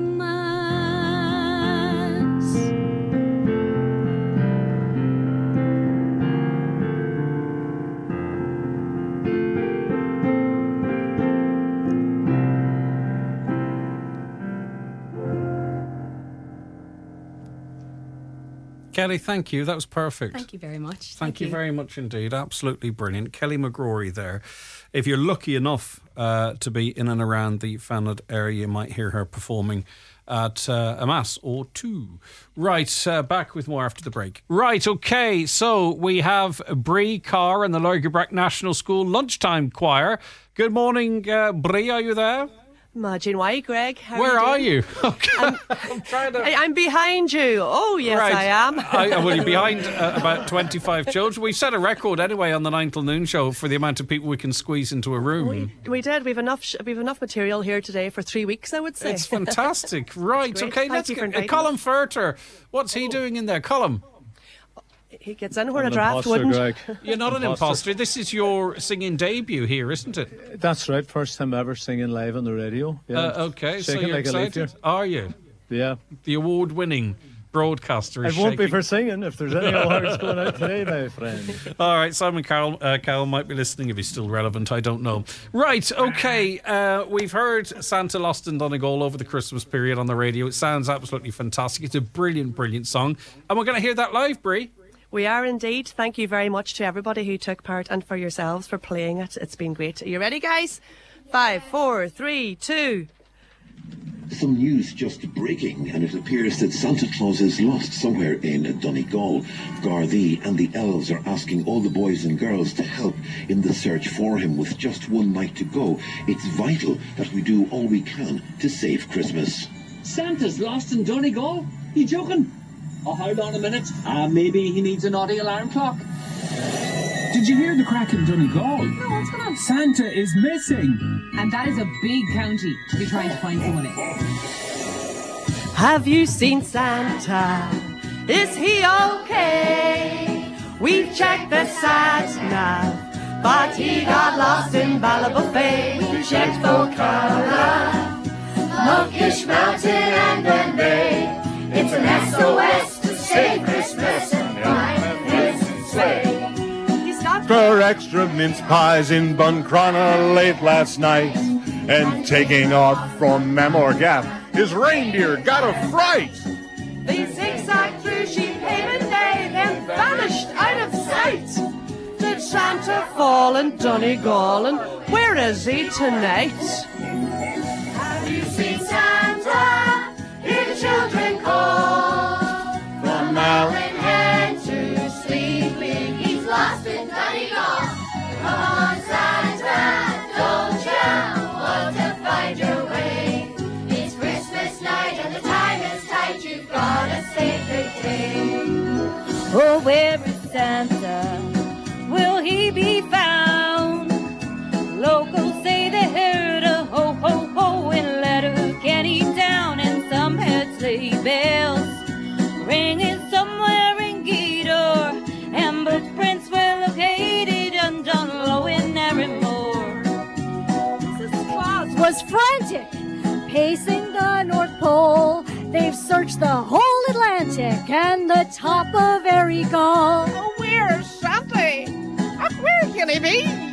Speaker 1: Kelly, thank you. That was perfect.
Speaker 16: Thank you very much.
Speaker 1: Thank,
Speaker 16: Thank
Speaker 1: you.
Speaker 16: you.
Speaker 1: very much indeed. Absolutely brilliant. Kelly McGrory there. If you're lucky enough uh, to be in and around the Fanwood area, you might hear her performing at uh, a mass or two. Right, uh, back with more after the break. Right, okay, so we have Bree Carr and the Lurgabrack National School Lunchtime Choir. Good morning, uh, Bree, are you there?
Speaker 18: Imagine why, Greg. How
Speaker 1: Where
Speaker 18: are
Speaker 1: are
Speaker 18: you?
Speaker 1: you?
Speaker 18: I'm,
Speaker 1: I'm trying to...
Speaker 18: I, I'm behind you. Oh, yes,
Speaker 1: Right.
Speaker 18: I am.
Speaker 1: I, well, you're behind uh, about twenty-five children. We set a record anyway on the nine till noon show for the amount of people we can squeeze into a room.
Speaker 18: We, we did. We've enough. Sh- we've enough material here today for three weeks. I would say
Speaker 1: It's fantastic. Right,
Speaker 18: great.
Speaker 1: okay,
Speaker 18: Thank
Speaker 1: let's
Speaker 18: you for
Speaker 1: get uh,
Speaker 18: inviting
Speaker 1: Colin Furter. What's he doing in there? Colin?
Speaker 18: He gets anywhere
Speaker 19: I'm
Speaker 18: a draft,
Speaker 19: imposter,
Speaker 18: wouldn't?
Speaker 19: Greg.
Speaker 1: You're not an imposter. This is your singing debut here, isn't it?
Speaker 19: That's right. First time ever singing live on the radio. Yeah.
Speaker 1: Uh, okay, so
Speaker 19: Shaking
Speaker 1: you're
Speaker 19: like a leaf
Speaker 1: excited?
Speaker 19: here.
Speaker 1: Are you?
Speaker 19: Yeah.
Speaker 1: The award-winning broadcaster is
Speaker 19: It won't be
Speaker 1: shaking.
Speaker 19: for singing if there's any awards going out today, my friend.
Speaker 1: All right, Simon Cowell, uh, Cowell might be listening if he's still relevant. I don't know. Right, okay. Uh, we've heard Santa Lost in Donegal over the Christmas period on the radio. It sounds absolutely fantastic. It's a brilliant, brilliant song. And we're going to hear that live, Brie.
Speaker 18: We are indeed. Thank you very much to everybody who took part and for yourselves for playing it. It's been great. Are you ready, guys? Five, four, three, two.
Speaker 20: Some news just breaking, and it appears that Santa Claus is lost somewhere in Donegal. Gardaí and the elves are asking all the boys and girls to help in the search for him. With just one night to go, it's vital that we do all we can to save Christmas.
Speaker 21: Santa's lost in Donegal? You joking? Oh, hold on a minute. Uh, maybe he needs a naughty alarm clock.
Speaker 22: Did you hear the crack in Donegal?
Speaker 21: No, what's going on?
Speaker 22: Santa is missing.
Speaker 23: And that is a big county to be trying to find someone in.
Speaker 18: Have you seen Santa? Is he okay? We've checked the sat nav, but he got lost in Ballabofey. We checked Volcana, Monkish Mountain and Benbay. It's an S O S to save Christmas and find his sleigh.
Speaker 8: For extra mince pies in Buncrana late last night, and taking off from Mamorgap, his reindeer got a fright.
Speaker 18: They zigzagged through sheep haven day, then vanished out of sight. Did Santa fall in Donegal, and where is he tonight?
Speaker 7: Have you seen Santa? Hear the children call. From Malin to Sleeping, he's lost in Donegal. Come on, Santa, don't you want to find your way? It's Christmas night and the time is tight. You've got a sacred day.
Speaker 24: Oh, where is Santa? Will he be found? Locals say they heard a ho ho ho in Letterkenny town, and some had sleigh bells ringing somewhere in Gaydor, and but prints were located on Dunlow in Narrymore.
Speaker 25: Missus Claus was frantic, pacing the North Pole. They've searched the whole Atlantic and the top of Errigal.
Speaker 26: Oh, where's Santa? Where can he be?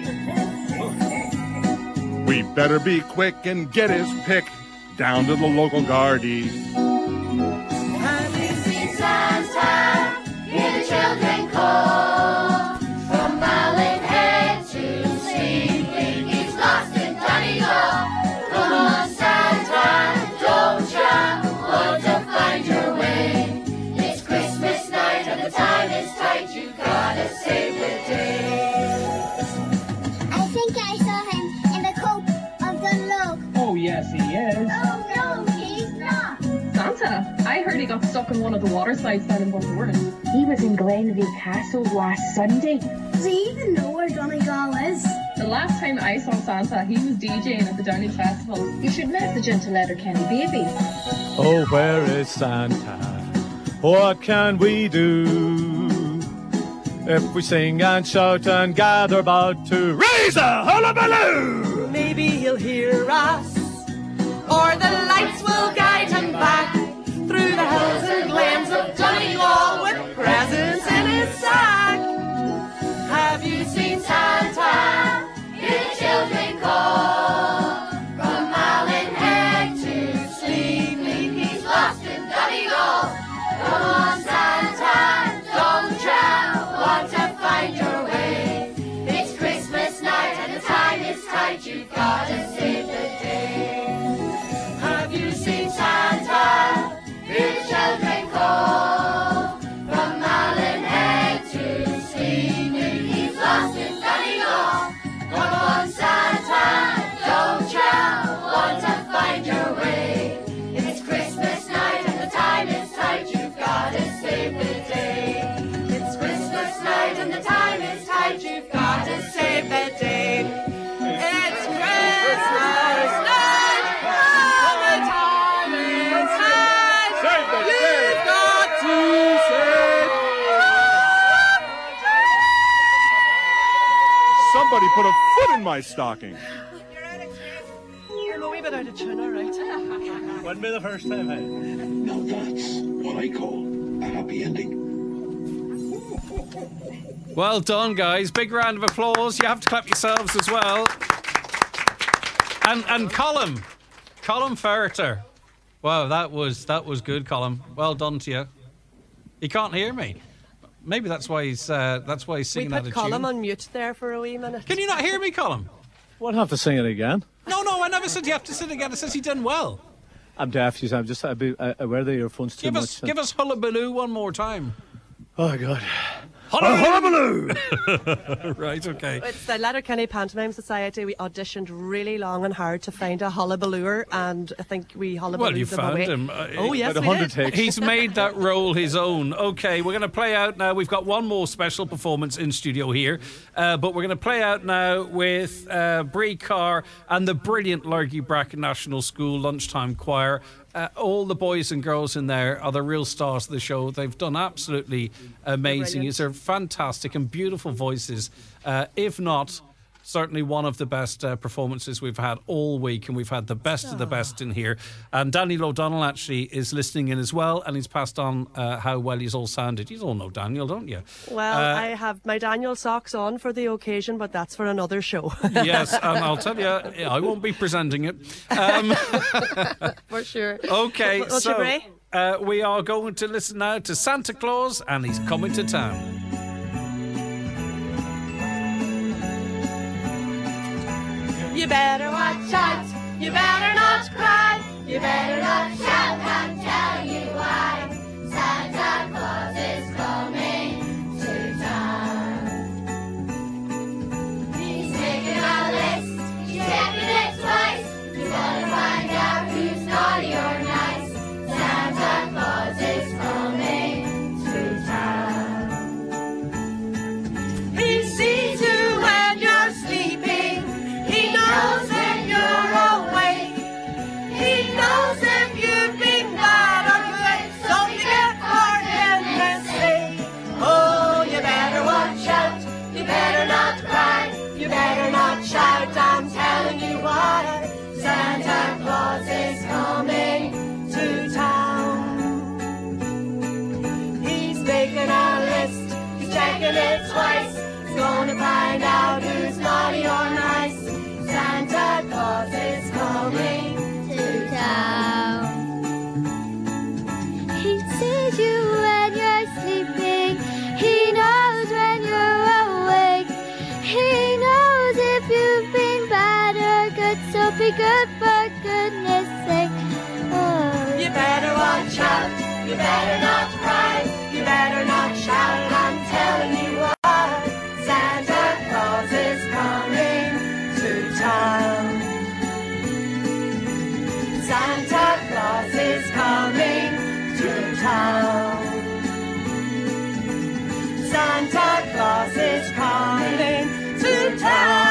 Speaker 8: We better be quick and get his pick down to the local Gardaí.
Speaker 7: Have you seen Santa? Hear the children call. From Malin Head to Sleeping, he's lost in Donegal. Come on, Santa, don't you want to find your way? It's Christmas night and the time is tight. You gotta save the day.
Speaker 27: I think I saw him in the coat of Dunlow.
Speaker 22: Oh, yes, he is.
Speaker 27: Oh, no, he's not.
Speaker 28: Santa, I heard he got stuck in one of the water slides down in Bundoran.
Speaker 29: He was in Glenview Castle last Sunday.
Speaker 27: Does he even know where Donegal is?
Speaker 28: The last time I saw Santa, he was DJing at the Downey Festival.
Speaker 29: You should message into Letterkenny, baby.
Speaker 19: Oh, where is Santa? What can we do? If we sing and shout and gather about to raise a hullabaloo,
Speaker 18: maybe he'll hear us, or the lights will guide him back through the hills and glens of Donegal with presents in his sack. Have you seen Santa?
Speaker 7: Hear children call from Malin to Sleeping. He's lost in Donegal. Come on, Santa, don't drown. Want to find your way? It's Christmas night and the time is tight. You've got to save the day. Have you seen Santa? Hear children call from Malin to Sleeping. He's lost in Donegal. Come on, Santa, don't drown. Want to find your way? It's Christmas night and the time is tight. You've got to save the day. It's Christmas night and the time is tight. You've got to save the day. It's Christmas night and the time is tight.
Speaker 8: Save the
Speaker 7: You've got to save.
Speaker 8: Somebody put a foot in my stocking.
Speaker 18: I'm a wee bit out of tune, all right.
Speaker 19: Wouldn't be the first time, hey?
Speaker 20: Now that's what I call a happy ending.
Speaker 1: Well done, guys. Big round of applause. You have to clap yourselves as well. And and Colm, Colm Ferreter. Wow, that was that was good, Colm. Well done to you. He can't hear me. Maybe that's why he's uh, that's why he's
Speaker 18: We
Speaker 1: singing
Speaker 18: put
Speaker 1: out of
Speaker 18: Colm
Speaker 1: tune.
Speaker 18: on mute there for a wee minute.
Speaker 1: Can you not hear me, Colm?
Speaker 19: We'll have to sing it again.
Speaker 1: No, no, I never said you have to sing again. I said you done well.
Speaker 19: I'm deaf, you see, I'm just I'd be, I, I wear the earphones too
Speaker 1: Give
Speaker 19: much.
Speaker 1: us, give us Hullabaloo one more time.
Speaker 19: Oh, God.
Speaker 1: Hullabaloo! Right, okay.
Speaker 18: It's the Letterkenny Pantomime Society. We auditioned really long and hard to find a hullabalooer, and I think we hullabalooed
Speaker 1: Well, you
Speaker 18: them
Speaker 1: found
Speaker 18: away.
Speaker 1: him. Uh,
Speaker 18: Oh, yes,
Speaker 1: about
Speaker 18: we
Speaker 1: one hundred
Speaker 18: did.
Speaker 1: takes. He's made that role his own. Okay, we're going to play out now. We've got one more special performance in studio here, uh, but we're going to play out now with uh, Bree Carr and the brilliant Largy Bracken National School Lunchtime Choir. Uh, all the boys and girls in there are the real stars of the show. They've done absolutely amazing. These are fantastic and beautiful voices. Uh, if not, certainly one of the best uh, performances we've had all week, and we've had the best of the best in here. And Daniel O'Donnell actually is listening in as well, and he's passed on uh, how well he's all sounded. You all know Daniel, don't you?
Speaker 18: Well,
Speaker 1: Uh,
Speaker 18: I have my Daniel socks on for the occasion, but that's for another show.
Speaker 1: Yes, and I'll tell you, I won't be presenting it. Um,
Speaker 18: for sure.
Speaker 1: Okay,
Speaker 18: What's
Speaker 1: so
Speaker 18: your Ray?
Speaker 1: uh, we are going to listen now to Santa Claus, and he's coming to town.
Speaker 18: You better watch out. You better not cry.
Speaker 7: You better not shout, I'm telling you why. Santa Claus is coming to town. He's making a list, he's checking it twice. He's gonna find out who's naughty or nice. Santa Claus is coming to town.
Speaker 18: He sees you when you're sleeping. He knows when you're awake. He knows if you've been bad or good. So you get for goodness sake. Oh, you better watch out. You better not cry. You better not shout. I'm telling you why. Santa Claus is coming to town. He's making a list. He's checking it twice. He's gonna find out who's naughty or nice. Santa Claus is coming to town.
Speaker 25: He sees you when you're sleeping. He knows when you're awake. He knows if you've been bad or good. So be good for goodness sake. Oh.
Speaker 18: You better watch out. You better not cry. You better not shout. I'm telling you why. Santa Claus is coming to town. Santa Claus is coming to town. Santa Claus is coming to town.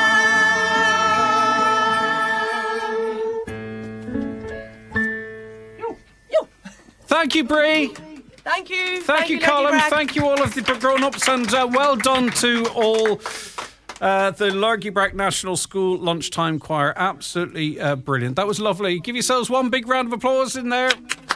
Speaker 1: Thank you, Bree.
Speaker 18: Thank you.
Speaker 1: Thank,
Speaker 18: Thank
Speaker 1: you,
Speaker 18: you, Lady
Speaker 1: Colin.
Speaker 18: Brack.
Speaker 1: Thank you, all of the grown-ups, and uh, well done to all uh, the Lurgy-Brack National School Lunchtime Choir. Absolutely uh, brilliant. That was lovely. Give yourselves one big round of applause in there.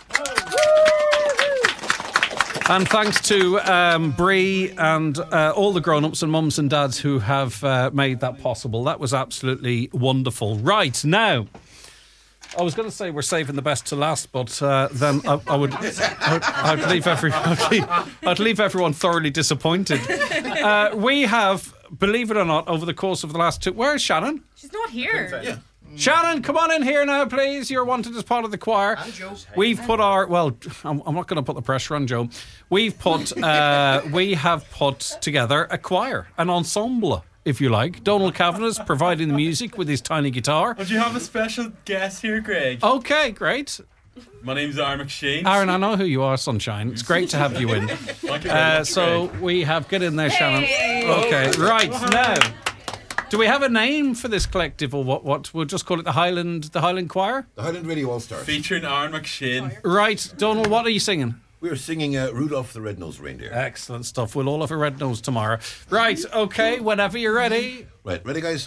Speaker 1: And thanks to um, Bree and uh, all the grown-ups and mums and dads who have uh, made that possible. That was absolutely wonderful. Right, now, I was going to say we're saving the best to last, but uh, then I, I would I would, I'd leave every I'd leave, I'd leave everyone thoroughly disappointed. Uh, we have, believe it or not, over the course of the last two... Where's Shannon?
Speaker 16: She's not here.
Speaker 2: Yeah.
Speaker 1: Shannon, come on in here now, please. You're wanted as part of the choir.
Speaker 2: And Joe.
Speaker 1: We've put our... Well, I'm, I'm not going to put the pressure on Joe. We've put... Uh, we have put together a choir, an ensemble, if you like. Donald Kavanagh's providing the music with his tiny guitar.
Speaker 3: But you have a special guest here, Greg.
Speaker 1: Okay, great.
Speaker 3: My name's Aaron McShane.
Speaker 1: Aaron, I know who you are, sunshine. It's great to have you in.
Speaker 3: Thank you very
Speaker 1: Uh,
Speaker 3: much,
Speaker 1: so
Speaker 3: Greg.
Speaker 1: we have... Get in there, Shannon.
Speaker 16: Hey.
Speaker 1: Okay, right,
Speaker 3: Oh.
Speaker 1: now... Do we have a name for this collective, or what? What we'll just call it the Highland, the Highland Choir,
Speaker 2: The Highland Radio All Stars.
Speaker 3: Featuring Aaron McShane.
Speaker 1: right? Donald, what are you singing?
Speaker 2: We're singing uh, Rudolph the Red-Nosed Reindeer.
Speaker 1: Excellent stuff. We'll all have a red nose tomorrow. Right? Okay. Whenever you're ready.
Speaker 2: Right, ready, guys?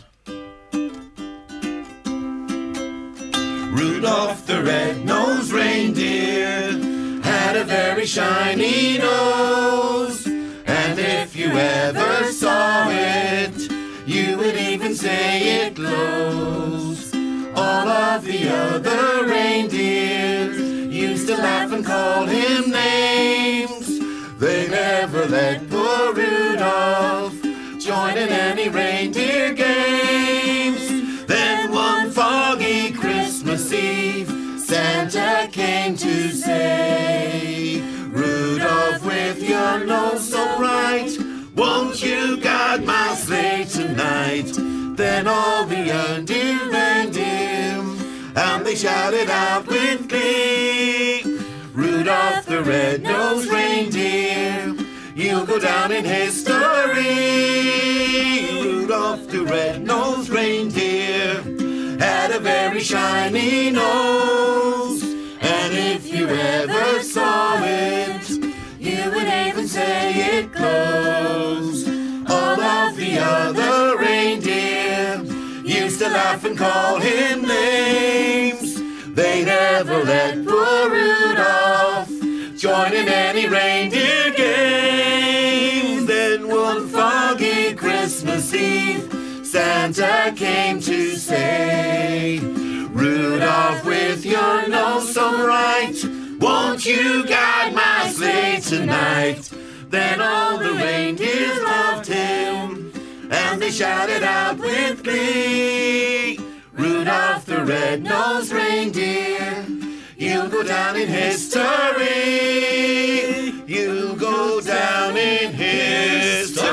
Speaker 2: Rudolph the Red-Nosed Reindeer had a very shiny nose, and if you ever saw it, you would even say it glows. All of the other reindeers used to laugh and call him names. They never let poor Rudolph join in any reindeer games. Then one foggy Christmas Eve, Santa came to say, Rudolph, with your nose so bright, won't you guard my sleigh tonight? Then all the reindeer ran him, and they shouted out with glee, Rudolph the Red-Nosed Reindeer, you'll go down in history. Rudolph the Red-Nosed Reindeer had a very shiny nose, and if you ever saw it, you would even say it glows. All of the other reindeer used to laugh and call him names. They never let poor Rudolph join in any reindeer games. Then one foggy Christmas Eve, Santa came to say, Rudolph, with your nose so bright, won't you guide my sleigh tonight? Then all the reindeers loved him, and they shouted out with glee, Rudolph the Red-Nosed Reindeer, you'll go down in history. You'll go down in history.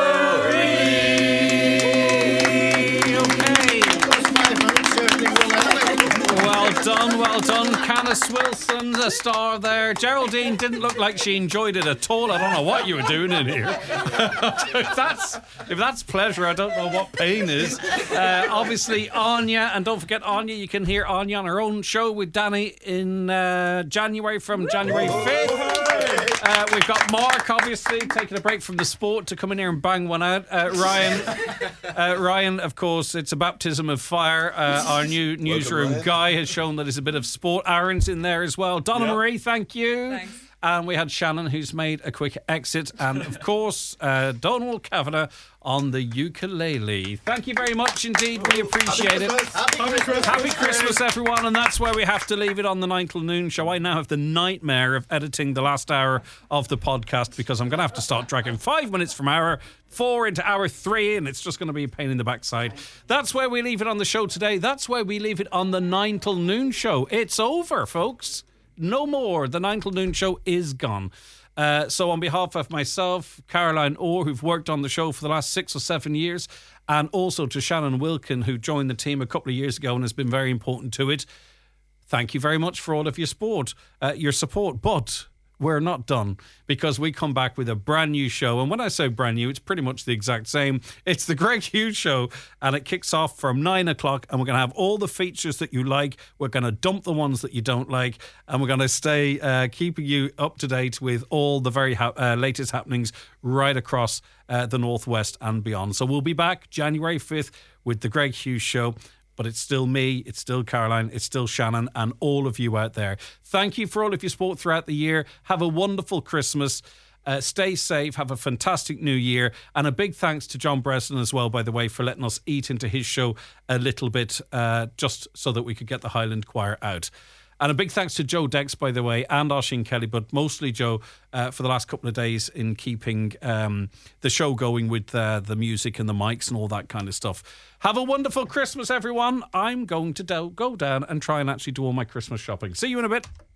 Speaker 1: Well done, well done. Canis Wilson, the star there. Geraldine didn't look like she enjoyed it at all. I don't know what you were doing in here. if that's if that's pleasure, I don't know what pain is. Uh, obviously, Anya, and don't forget Anya. You can hear Anya on her own show with Danny in uh, January from January fifth. Uh, we've got Mark, obviously, taking a break from the sport to come in here and bang one out. Uh, Ryan, uh, Ryan, of course, it's a baptism of fire. Uh, our new newsroom
Speaker 2: Ryan.
Speaker 1: guy has shown that it's a bit of sport. Aaron's in there as well. Donna
Speaker 3: Yep.
Speaker 1: Marie, thank you.
Speaker 16: Thanks.
Speaker 1: And we had Shannon, who's made a quick exit. And, of course, uh, Donald Kavanagh on the ukulele. Thank you very much indeed. We appreciate it.
Speaker 2: Happy Christmas.
Speaker 1: Happy Christmas, everyone. And that's where we have to leave it on the nine till noon show. I now have the nightmare of editing the last hour of the podcast because I'm going to have to start dragging five minutes from hour four into hour three, and it's just going to be a pain in the backside. That's where we leave it on the show today. That's where we leave it on the nine till noon show. It's over, folks. No more. The nine till noon show is gone. Uh, so on behalf of myself, Caroline Orr, who've worked on the show for the last six or seven years, and also to Shannon Wilkin, who joined the team a couple of years ago and has been very important to it, thank you very much for all of your support, uh, your support. But we're not done, because we come back with a brand new show. And when I say brand new, it's pretty much the exact same. It's the Greg Hughes Show, and it kicks off from nine o'clock, and we're going to have all the features that you like. We're going to dump the ones that you don't like, and we're going to stay uh, keeping you up to date with all the very ha- uh, latest happenings right across uh, the Northwest and beyond. So we'll be back January fifth with the Greg Hughes Show. But it's still me, it's still Caroline, it's still Shannon, and all of you out there. Thank you for all of your support throughout the year. Have a wonderful Christmas. Uh, stay safe. Have a fantastic new year. And a big thanks to John Breslin as well, by the way, for letting us eat into his show a little bit, uh, just so that we could get the Highland Choir out. And a big thanks to Joe Dex, by the way, and Oisin Kelly, but mostly Joe, uh, for the last couple of days in keeping um, the show going with uh, the music and the mics and all that kind of stuff. Have a wonderful Christmas, everyone. I'm going to do- go down and try and actually do all my Christmas shopping. See you in a bit.